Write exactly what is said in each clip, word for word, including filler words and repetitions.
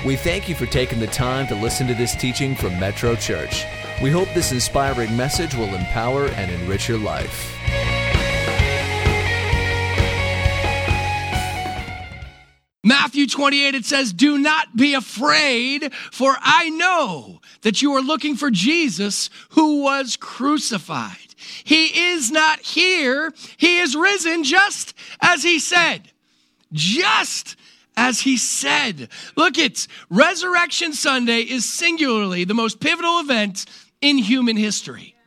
We thank you for taking the time to listen to this teaching from Metro Church. We hope this inspiring message will empower and enrich your life. Matthew twenty-eight, it says, "Do not be afraid, for I know that you are looking for Jesus who was crucified. He is not here. He is risen just as he said." Just as he said. Look, it's Resurrection Sunday is singularly the most pivotal event in human history.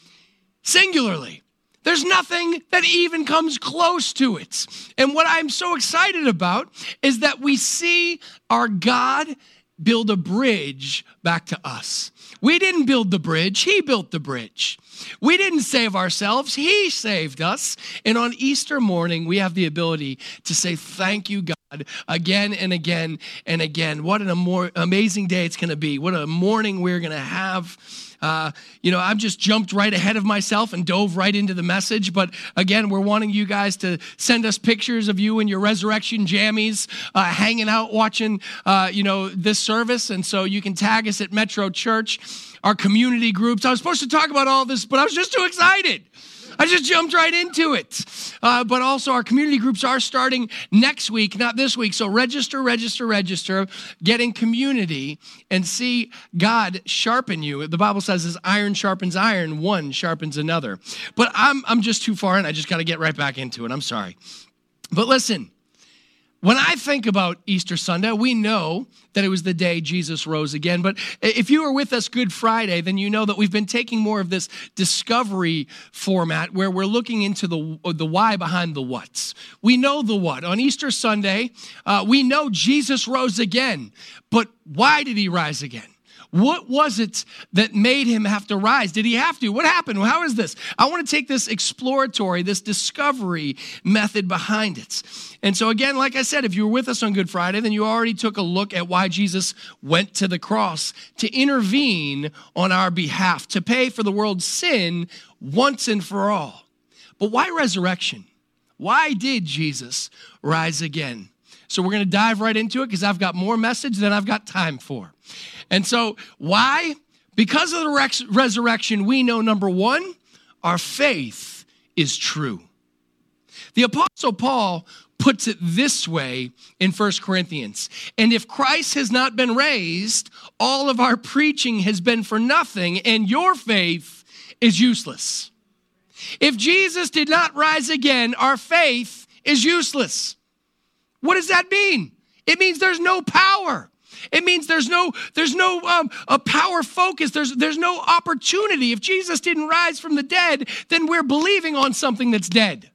Singularly. There's nothing that even comes close to it. And what I'm so excited about is that we see our God build a bridge back to us. We didn't build the bridge. He built the bridge. We didn't save ourselves. He saved us. And on Easter morning, we have the ability to say, thank you, God, again and again and again. What an amor- amazing day it's going to be. What a morning we're going to have. Uh, you know, I've just jumped right ahead of myself and dove right into the message. But again, we're wanting you guys to send us pictures of you in your resurrection jammies, uh, hanging out, watching, uh, you know, this service. And so you can tag us at Metro Church, our community groups. I was supposed to talk about all this, but I was just too excited. I just jumped right into it. Uh, but also our community groups are starting next week, not this week. So register, register, register, get in community and see God sharpen you. The Bible says as iron sharpens iron, one sharpens another. But I'm, I'm just too far in. I just got to get right back into it. I'm sorry. But listen, when I think about Easter Sunday, we know that it was the day Jesus rose again. But if you were with us Good Friday, then you know that we've been taking more of this discovery format where we're looking into the, the why behind the what's. We know the what. On Easter Sunday, uh, we know Jesus rose again. But why did he rise again? What was it that made him have to rise? Did he have to? What happened? How is this? I want to take this exploratory, this discovery method behind it. And so again, like I said, if you were with us on Good Friday, then you already took a look at why Jesus went to the cross to intervene on our behalf, to pay for the world's sin once and for all. But why resurrection? Why did Jesus rise again? So we're going to dive right into it because I've got more message than I've got time for. And so why? Because of the res- resurrection, we know, number one, our faith is true. The Apostle Paul puts it this way in First Corinthians. "And if Christ has not been raised, all of our preaching has been for nothing, and your faith is useless." If Jesus did not rise again, our faith is useless. What does that mean? It means there's no power. It means there's no there's no um, a power focus. There's there's no opportunity. If Jesus didn't rise from the dead, then we're believing on something that's dead.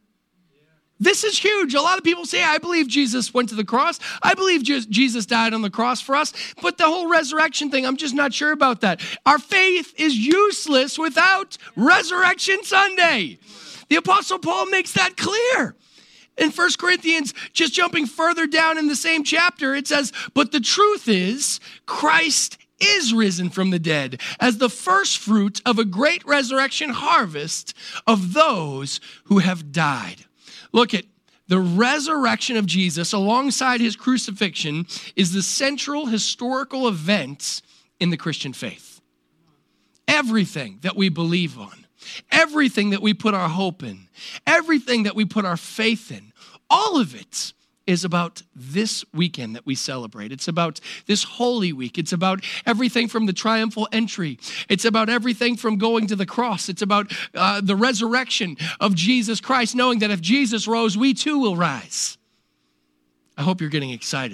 This is huge. A lot of people say, I believe Jesus went to the cross. I believe Jesus died on the cross for us. But the whole resurrection thing, I'm just not sure about that. Our faith is useless without Resurrection Sunday. The Apostle Paul makes that clear. In First Corinthians, just jumping further down in the same chapter, it says, "But the truth is, Christ is risen from the dead as the first fruit of a great resurrection harvest of those who have died." Look at the resurrection of Jesus alongside his crucifixion is the central historical event in the Christian faith. Everything that we believe on, everything that we put our hope in, everything that we put our faith in, all of it is about this weekend that we celebrate. It's about this Holy Week. It's about everything from the triumphal entry. It's about everything from going to the cross. It's about uh, the resurrection of Jesus Christ, knowing that if Jesus rose, we too will rise. I hope you're getting excited.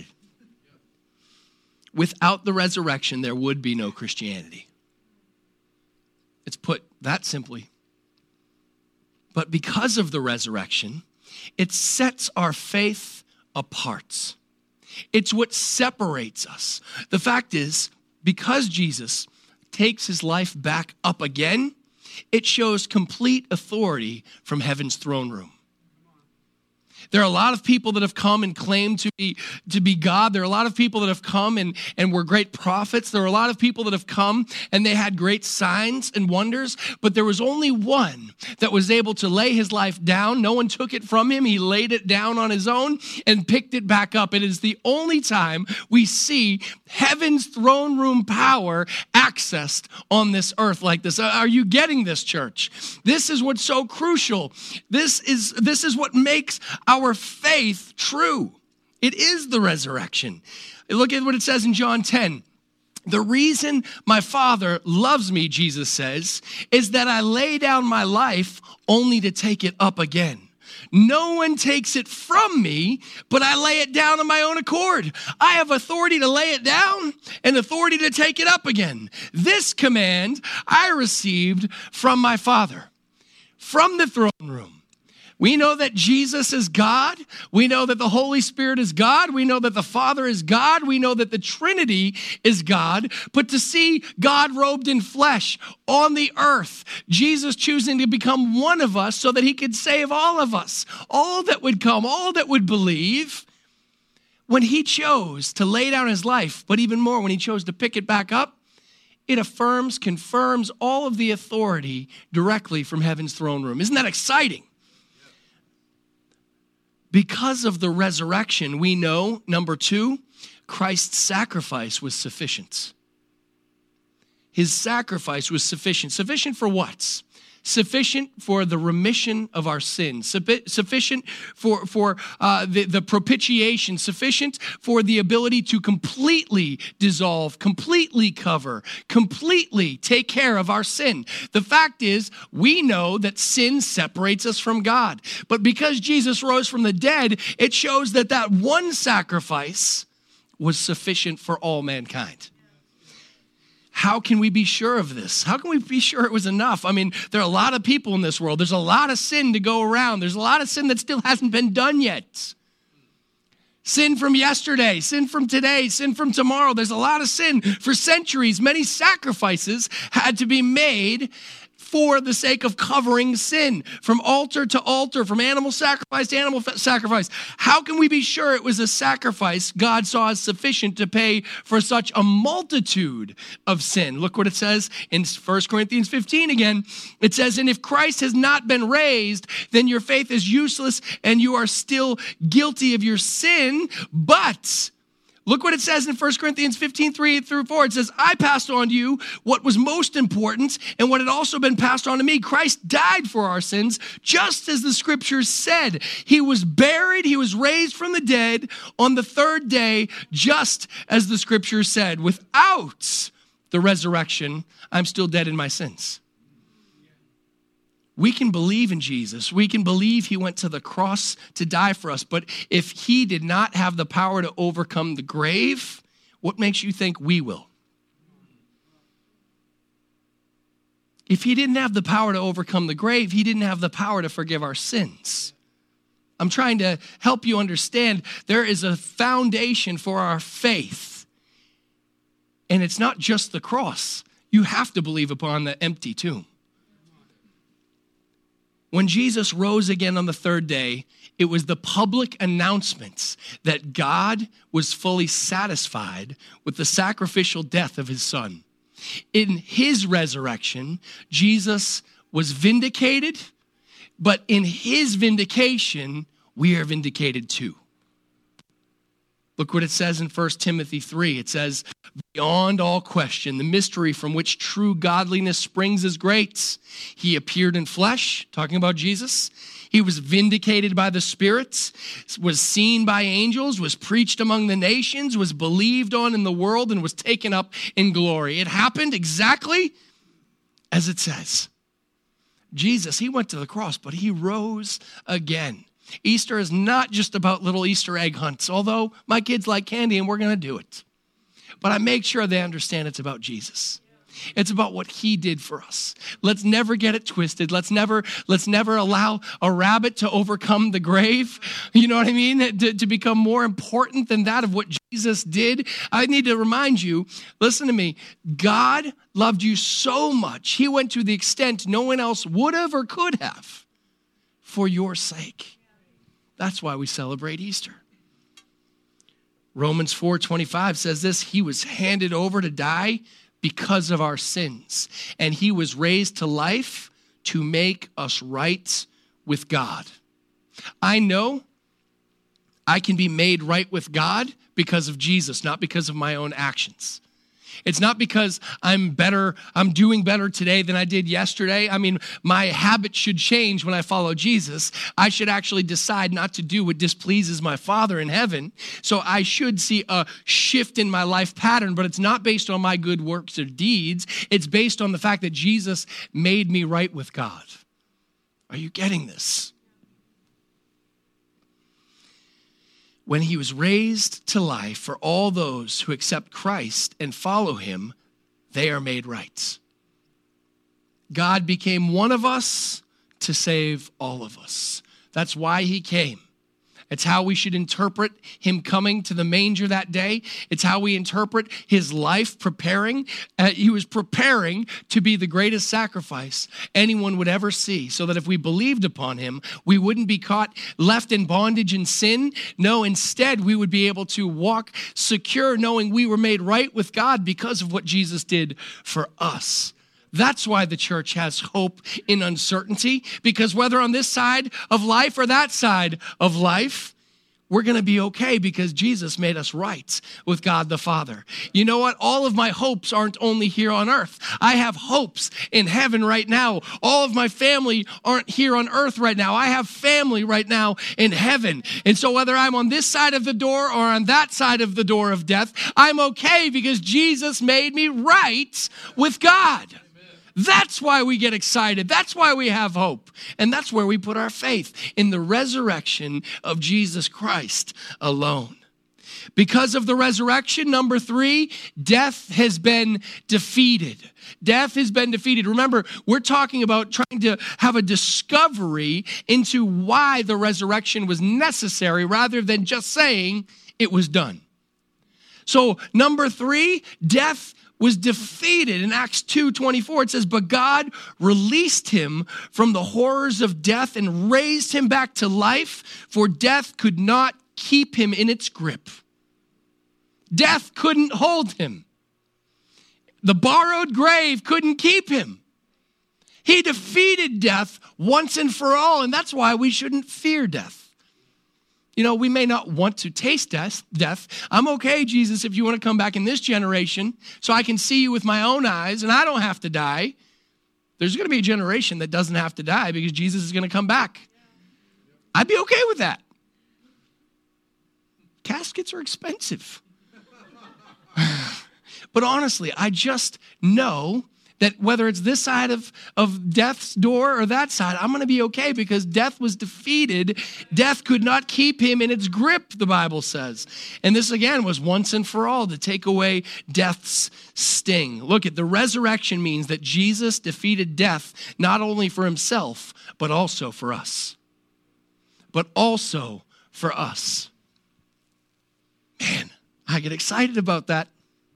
Without the resurrection, there would be no Christianity. It's put that simply. But because of the resurrection, it sets our faith apart. It's what separates us. The fact is, because Jesus takes his life back up again, it shows complete authority from heaven's throne room. There are a lot of people that have come and claimed to be to be God. There are a lot of people that have come and, and were great prophets. There are a lot of people that have come and they had great signs and wonders, but there was only one that was able to lay his life down. No one took it from him. He laid it down on his own and picked it back up. It is the only time we see heaven's throne room power accessed on this earth like this. Are you getting this, church? This is what's so crucial. This is, this is what makes our faith true. It is the resurrection. Look at what it says in John ten. The reason my Father loves me, Jesus says, is that I lay down my life only to take it up again. No one takes it from me, but I lay it down on my own accord. I have authority to lay it down and authority to take it up again. This command I received from my Father, from the throne room. We know that Jesus is God. We know that the Holy Spirit is God. We know that the Father is God. We know that the Trinity is God. But to see God robed in flesh on the earth, Jesus choosing to become one of us so that he could save all of us, all that would come, all that would believe, when he chose to lay down his life, but even more, when he chose to pick it back up, it affirms, confirms all of the authority directly from heaven's throne room. Isn't that exciting? Because of the resurrection, we know, number two, Christ's sacrifice was sufficient. His sacrifice was sufficient. Sufficient for what? Sufficient for the remission of our sins. Sufficient for, for uh, the, the propitiation. Sufficient for the ability to completely dissolve, completely cover, completely take care of our sin. The fact is, we know that sin separates us from God. But because Jesus rose from the dead, it shows that that one sacrifice was sufficient for all mankind. How can we be sure of this? How can we be sure it was enough? I mean, there are a lot of people in this world. There's a lot of sin to go around. There's a lot of sin that still hasn't been done yet. Sin from yesterday, sin from today, sin from tomorrow. There's a lot of sin. For centuries, many sacrifices had to be made for the sake of covering sin, from altar to altar, from animal sacrifice to animal sacrifice. How can we be sure it was a sacrifice God saw as sufficient to pay for such a multitude of sin? Look what it says in First Corinthians fifteen again. It says, and if Christ has not been raised, then your faith is useless and you are still guilty of your sin, but look what it says in First Corinthians fifteen, three through four. It says, I passed on to you what was most important and what had also been passed on to me. Christ died for our sins, just as the scriptures said. He was buried, he was raised from the dead on the third day, just as the scriptures said. Without the resurrection, I'm still dead in my sins. We can believe in Jesus. We can believe he went to the cross to die for us. But if he did not have the power to overcome the grave, what makes you think we will? If he didn't have the power to overcome the grave, he didn't have the power to forgive our sins. I'm trying to help you understand there is a foundation for our faith. And it's not just the cross. You have to believe upon the empty tomb. When Jesus rose again on the third day, it was the public announcement that God was fully satisfied with the sacrificial death of his son. In his resurrection, Jesus was vindicated, but in his vindication, we are vindicated too. Look what it says in First Timothy three. It says, beyond all question, the mystery from which true godliness springs is great. He appeared in flesh, talking about Jesus. He was vindicated by the spirits, was seen by angels, was preached among the nations, was believed on in the world, and was taken up in glory. It happened exactly as it says. Jesus, he went to the cross, but he rose again. Easter is not just about little Easter egg hunts, although my kids like candy and we're going to do it. But I make sure they understand it's about Jesus. It's about what he did for us. Let's never get it twisted. Let's never, let's never allow a rabbit to overcome the grave. You know what I mean? To, to become more important than that of what Jesus did. I need to remind you, listen to me, God loved you so much. He went to the extent no one else would have or could have for your sake. That's why we celebrate Easter. Romans four twenty-five says this, he was handed over to die because of our sins, and he was raised to life to make us right with God. I know I can be made right with God because of Jesus, not because of my own actions. It's not because I'm better, I'm doing better today than I did yesterday. I mean, my habits should change when I follow Jesus. I should actually decide not to do what displeases my Father in heaven. So I should see a shift in my life pattern, but it's not based on my good works or deeds. It's based on the fact that Jesus made me right with God. Are you getting this? When he was raised to life, for all those who accept Christ and follow him, they are made right. God became one of us to save all of us. That's why he came. It's how we should interpret him coming to the manger that day. It's how we interpret his life preparing. Uh, he was preparing to be the greatest sacrifice anyone would ever see, so that if we believed upon him, we wouldn't be caught left in bondage and sin. No, instead, we would be able to walk secure, knowing we were made right with God because of what Jesus did for us. That's why the church has hope in uncertainty, because whether on this side of life or that side of life, we're going to be okay because Jesus made us right with God the Father. You know what? All of my hopes aren't only here on earth. I have hopes in heaven right now. All of my family aren't here on earth right now. I have family right now in heaven. And so whether I'm on this side of the door or on that side of the door of death, I'm okay because Jesus made me right with God. That's why we get excited. That's why we have hope. And that's where we put our faith, in the resurrection of Jesus Christ alone. Because of the resurrection, number three, death has been defeated. Death has been defeated. Remember, we're talking about trying to have a discovery into why the resurrection was necessary rather than just saying it was done. So number three, death was defeated. In Acts two twenty-four, it says, but God released him from the horrors of death and raised him back to life, for death could not keep him in its grip. Death couldn't hold him. The borrowed grave couldn't keep him. He defeated death once and for all, and that's why we shouldn't fear death. You know, we may not want to taste death. death. I'm okay, Jesus, if you want to come back in this generation so I can see you with my own eyes and I don't have to die. There's going to be a generation that doesn't have to die because Jesus is going to come back. I'd be okay with that. Caskets are expensive. But honestly, I just know that whether it's this side of, of death's door or that side, I'm going to be okay because death was defeated. Death could not keep him in its grip, the Bible says. And this, again, was once and for all to take away death's sting. Look, at the resurrection means that Jesus defeated death not only for himself, but also for us. But also for us. Man, I get excited about that.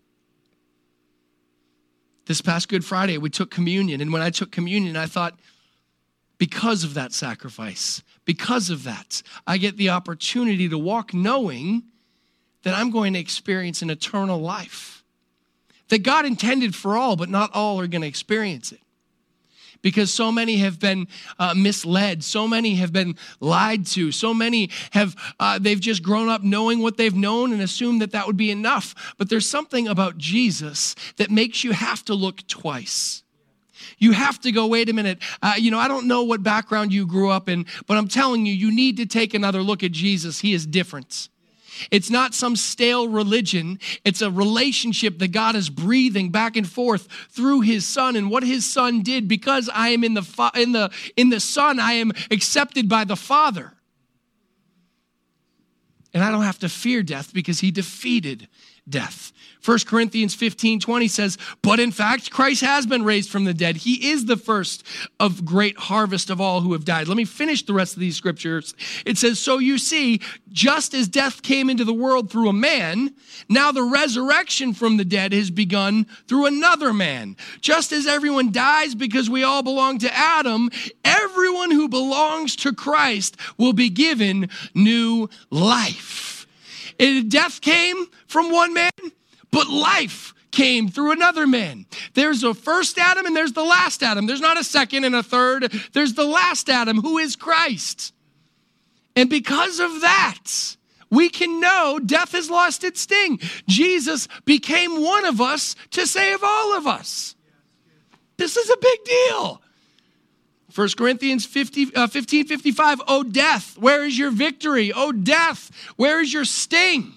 This past Good Friday, we took communion. And when I took communion, I thought, because of that sacrifice, because of that, I get the opportunity to walk knowing that I'm going to experience an eternal life. That God intended for all, but not all are going to experience it. Because so many have been uh, misled. So many have been lied to. So many have, uh, they've just grown up knowing what they've known and assumed that that would be enough. But there's something about Jesus that makes you have to look twice. You have to go, wait a minute, uh, you know, I don't know what background you grew up in, but I'm telling you, you need to take another look at Jesus. He is different. It's not some stale religion. It's a relationship that God is breathing back and forth through his son and what his son did. Because I am in the fa- in the in the son, I am accepted by the Father. And I don't have to fear death because he defeated death. First Corinthians fifteen twenty says, but in fact, Christ has been raised from the dead. He is the first of great harvest of all who have died. Let me finish the rest of these scriptures. It says, so you see, just as death came into the world through a man, now the resurrection from the dead has begun through another man. Just as everyone dies because we all belong to Adam, everyone who belongs to Christ will be given new life. And death came from one man, but life came through another man. There's a first Adam and there's the last Adam. There's not a second and a third. There's the last Adam, who is Christ. And because of that, we can know death has lost its sting. Jesus became one of us to save all of us. This is a big deal. First Corinthians fifteen fifty-five, oh death, where is your victory? Oh death, where is your sting?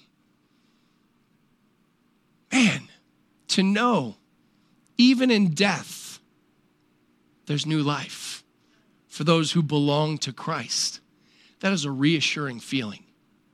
Man, to know, even in death, there's new life for those who belong to Christ. That is a reassuring feeling.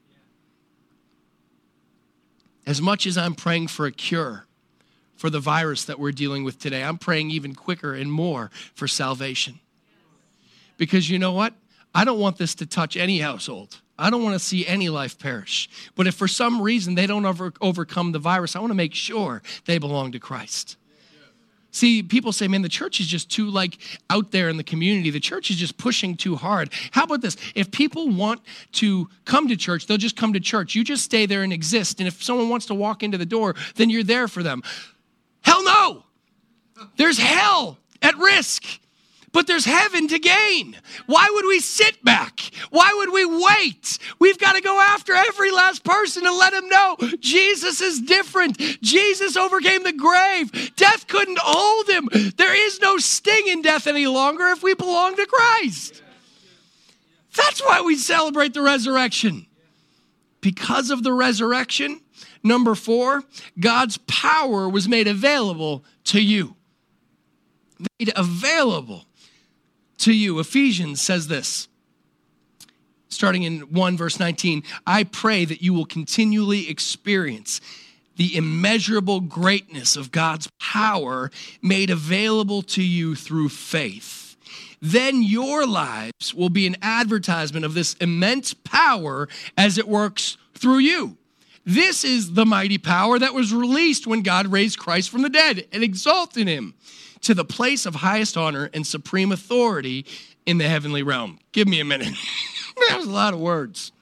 As much as I'm praying for a cure for the virus that we're dealing with today, I'm praying even quicker and more for salvation. Because you know what? I don't want this to touch any household. I don't want to see any life perish. But if for some reason they don't over, overcome the virus, I want to make sure they belong to Christ. See, people say, man, the church is just too like out there in the community. The church is just pushing too hard. How about this? If people want to come to church, they'll just come to church. You just stay there and exist. And if someone wants to walk into the door, then you're there for them. Hell no. There's hell at risk. But there's heaven to gain. Why would we sit back? Why would we wait? We've got to go after every last person and let them know Jesus is different. Jesus overcame the grave. Death couldn't hold him. There is no sting in death any longer if we belong to Christ. That's why we celebrate the resurrection. Because of the resurrection, number four, God's power was made available to you. Made available to you. Ephesians says this, starting in one verse nineteen, I pray that you will continually experience the immeasurable greatness of God's power made available to you through faith. Then your lives will be an advertisement of this immense power as it works through you. This is the mighty power that was released when God raised Christ from the dead and exalted him to the place of highest honor and supreme authority in the heavenly realm. Give me a minute. That was a lot of words.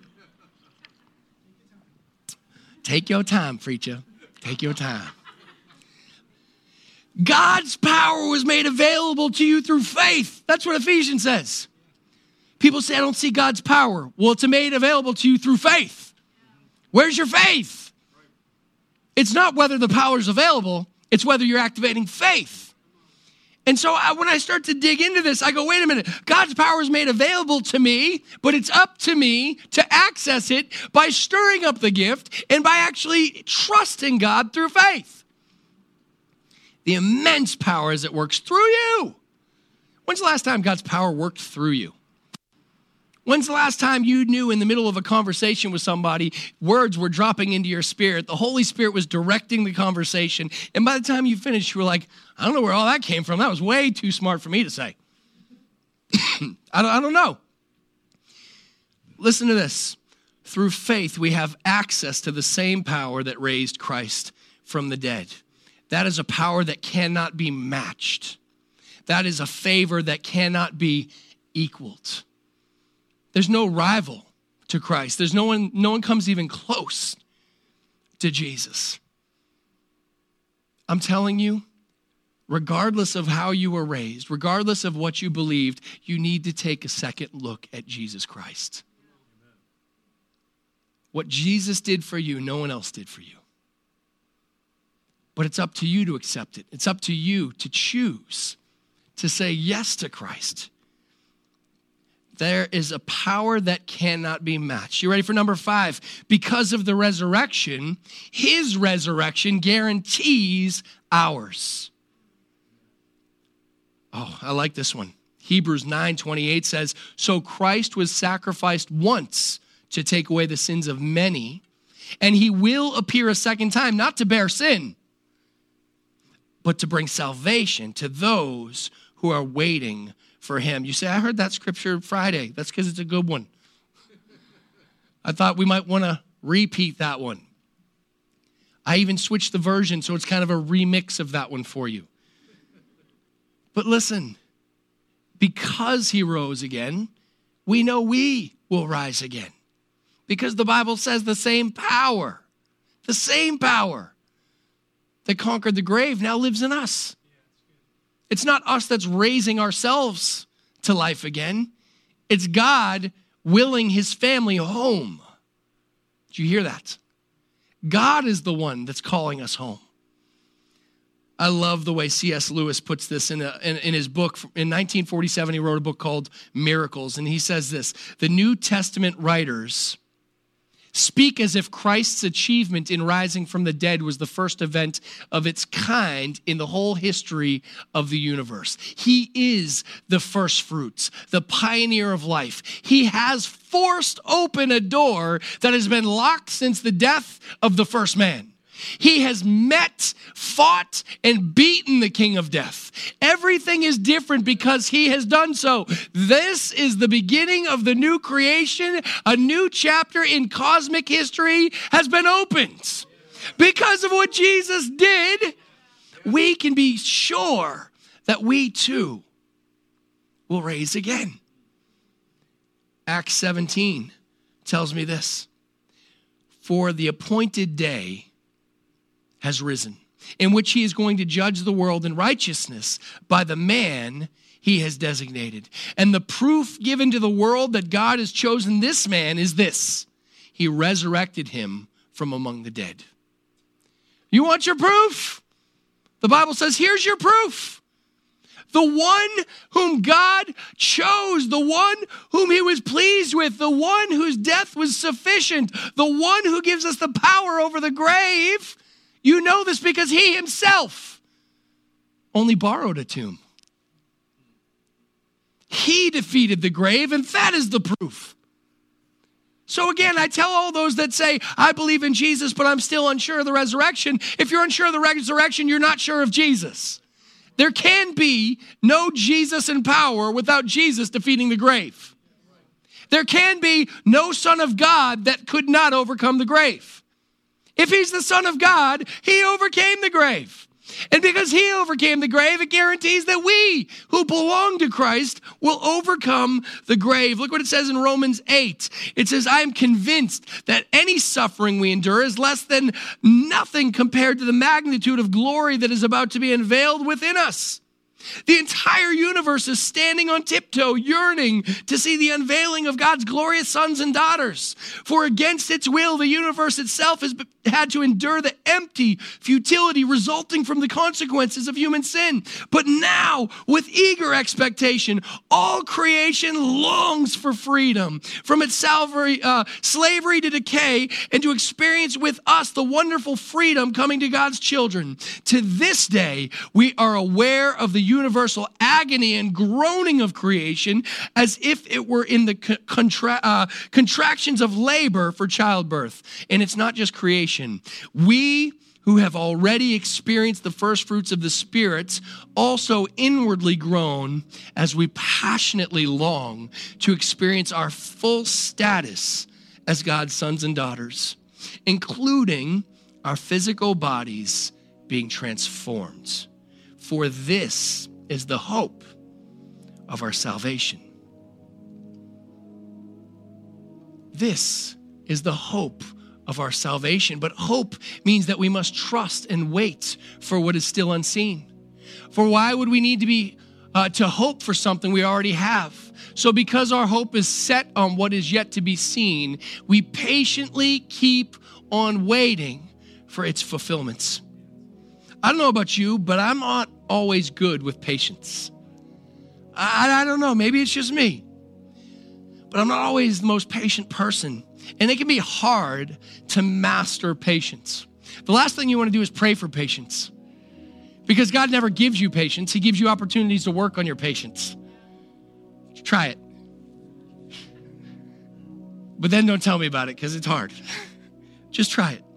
Take your time, preacher. Take your time. God's power was made available to you through faith. That's what Ephesians says. People say, I don't see God's power. Well, it's made available to you through faith. Where's your faith? It's not whether the power is available. It's whether you're activating faith. And so I, when I start to dig into this, I go, wait a minute. God's power is made available to me, but it's up to me to access it by stirring up the gift and by actually trusting God through faith. The immense power as it works through you. When's the last time God's power worked through you? When's the last time you knew in the middle of a conversation with somebody, words were dropping into your spirit, the Holy Spirit was directing the conversation, and by the time you finished, you were like, I don't know where all that came from. That was way too smart for me to say. I, don't, I don't know. Listen to this. Through faith, we have access to the same power that raised Christ from the dead. That is a power that cannot be matched. That is a favor that cannot be equaled. There's no rival to Christ. There's no one, no one comes even close to Jesus. I'm telling you, regardless of how you were raised, regardless of what you believed, you need to take a second look at Jesus Christ. What Jesus did for you, no one else did for you. But it's up to you to accept it. It's up to you to choose to say yes to Christ. There is a power that cannot be matched. You ready for number five? Because of the resurrection, his resurrection guarantees ours. Oh, I like this one. Hebrews nine twenty-eight says, so Christ was sacrificed once to take away the sins of many, and he will appear a second time, not to bear sin, but to bring salvation to those who are waiting for him. You say, I heard that scripture Friday. That's because it's a good one. I thought we might want to repeat that one. I even switched the version, so it's kind of a remix of that one for you. But listen, because he rose again, we know we will rise again. Because the Bible says the same power, the same power that conquered the grave now lives in us. It's not us that's raising ourselves to life again. It's God willing his family home. Did you hear that? God is the one that's calling us home. I love the way C S Lewis puts this in, a, in, in his book. In nineteen forty-seven, he wrote a book called Miracles, and he says this: the New Testament writers speak as if Christ's achievement in rising from the dead was the first event of its kind in the whole history of the universe. He is the first fruits, the pioneer of life. He has forced open a door that has been locked since the death of the first man. He has met, fought, and beaten the king of death. Everything is different because he has done so. This is the beginning of the new creation. A new chapter in cosmic history has been opened. Because of what Jesus did, we can be sure that we too will raise again. Acts seventeen tells me this: for the appointed day has risen, in which he is going to judge the world in righteousness by the man he has designated. And the proof given to the world that God has chosen this man is this: he resurrected him from among the dead. You want your proof? The Bible says, here's your proof. The one whom God chose, the one whom he was pleased with, the one whose death was sufficient, the one who gives us the power over the grave. You know this because he himself only borrowed a tomb. He defeated the grave, and that is the proof. So again, I tell all those that say, I believe in Jesus, but I'm still unsure of the resurrection. If you're unsure of the resurrection, you're not sure of Jesus. There can be no Jesus in power without Jesus defeating the grave. There can be no Son of God that could not overcome the grave. If he's the Son of God, he overcame the grave. And because he overcame the grave, it guarantees that we who belong to Christ will overcome the grave. Look what it says in Romans eight. It says, I am convinced that any suffering we endure is less than nothing compared to the magnitude of glory that is about to be unveiled within us. The entire universe is standing on tiptoe, yearning to see the unveiling of God's glorious sons and daughters. For against its will, the universe itself has had to endure the empty futility resulting from the consequences of human sin. But now, with eager expectation, all creation longs for freedom from its slavery, uh, slavery to decay, and to experience with us the wonderful freedom coming to God's children. To this day, we are aware of the universal agony and groaning of creation as if it were in the contra- uh, contractions of labor for childbirth. And it's not just creation. We who have already experienced the first fruits of the Spirit also inwardly groan as we passionately long to experience our full status as God's sons and daughters, including our physical bodies being transformed. For this is the hope of our salvation. This is the hope of our salvation. But hope means that we must trust and wait for what is still unseen. For why would we need to be uh, to hope for something we already have? So because our hope is set on what is yet to be seen, we patiently keep on waiting for its fulfillments. I don't know about you, but I'm not always good with patience. I, I don't know, maybe it's just me. But I'm not always the most patient person. And it can be hard to master patience. The last thing you want to do is pray for patience. Because God never gives you patience. He gives you opportunities to work on your patience. Try it. But then don't tell me about it because it's hard. Just try it.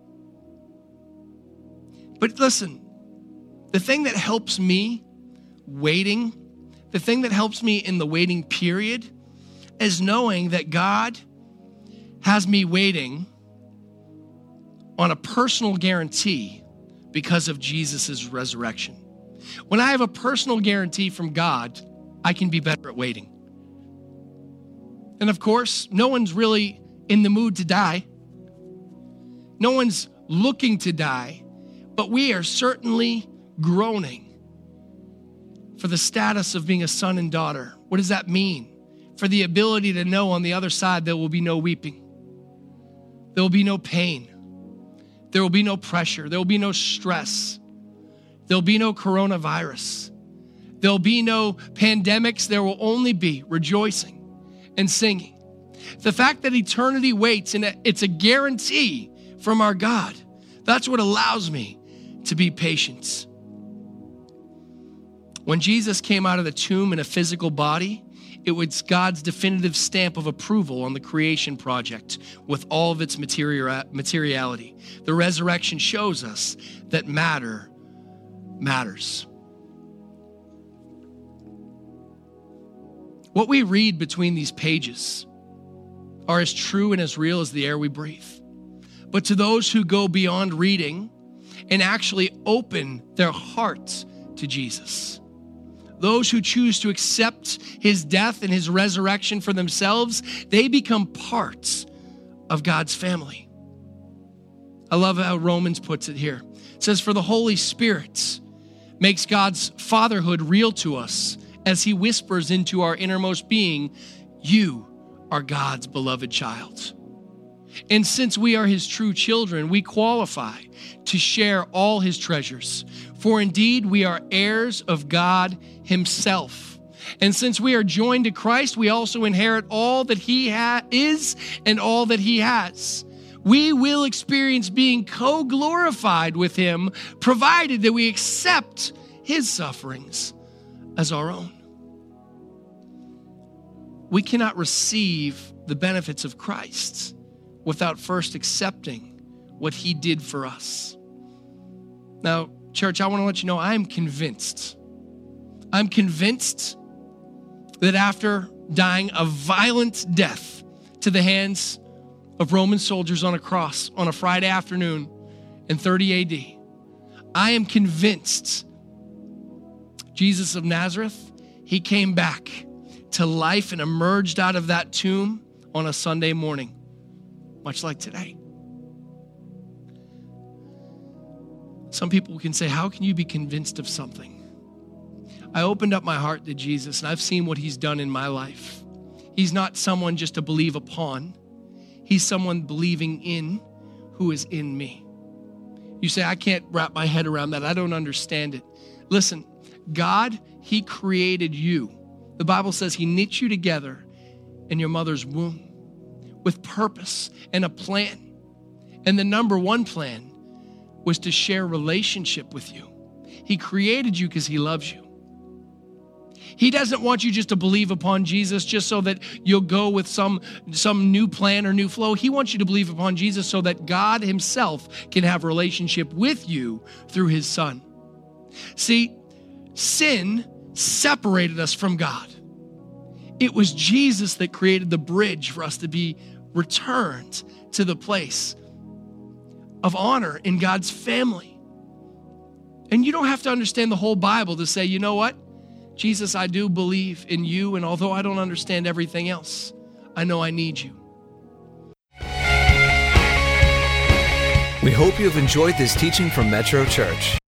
But listen, the thing that helps me waiting, the thing that helps me in the waiting period is knowing that God has me waiting on a personal guarantee because of Jesus' resurrection. When I have a personal guarantee from God, I can be better at waiting. And of course, no one's really in the mood to die. No one's looking to die, but we are certainly groaning for the status of being a son and daughter. What does that mean? For the ability to know on the other side there will be no weeping. There will be no pain. There will be no pressure. There will be no stress. There will be no coronavirus. There will be no pandemics. There will only be rejoicing and singing. The fact that eternity waits, and it's a guarantee from our God, that's what allows me to be patient. When Jesus came out of the tomb in a physical body, it was God's definitive stamp of approval on the creation project with all of its material, materiality. The resurrection shows us that matter matters. What we read between these pages are as true and as real as the air we breathe. But to those who go beyond reading and actually open their hearts to Jesus, those who choose to accept his death and his resurrection for themselves, they become parts of God's family. I love how Romans puts it here. It says, for the Holy Spirit makes God's fatherhood real to us as he whispers into our innermost being, you are God's beloved child. And since we are his true children, we qualify to share all his treasures. For indeed, we are heirs of God himself. And since we are joined to Christ, we also inherit all that he ha- is and all that he has. We will experience being co-glorified with him, provided that we accept his sufferings as our own. We cannot receive the benefits of Christ without first accepting what he did for us. Now, church, I want to let you know, I'm convinced. I'm convinced that after dying a violent death to the hands of Roman soldiers on a cross on a Friday afternoon in thirty A D, I am convinced Jesus of Nazareth, he came back to life and emerged out of that tomb on a Sunday morning, much like today. Some people can say, how can you be convinced of something? I opened up my heart to Jesus, and I've seen what he's done in my life. He's not someone just to believe upon. He's someone believing in who is in me. You say, I can't wrap my head around that. I don't understand it. Listen, God, he created you. The Bible says he knit you together in your mother's womb with purpose and a plan. And the number one plan was to share relationship with you. He created you because he loves you. He doesn't want you just to believe upon Jesus just so that you'll go with some, some new plan or new flow. He wants you to believe upon Jesus so that God himself can have a relationship with you through his son. See, sin separated us from God. It was Jesus that created the bridge for us to be returned to the place of honor in God's family. And you don't have to understand the whole Bible to say, you know what? Jesus, I do believe in you, and although I don't understand everything else, I know I need you. We hope you have enjoyed this teaching from Metro Church.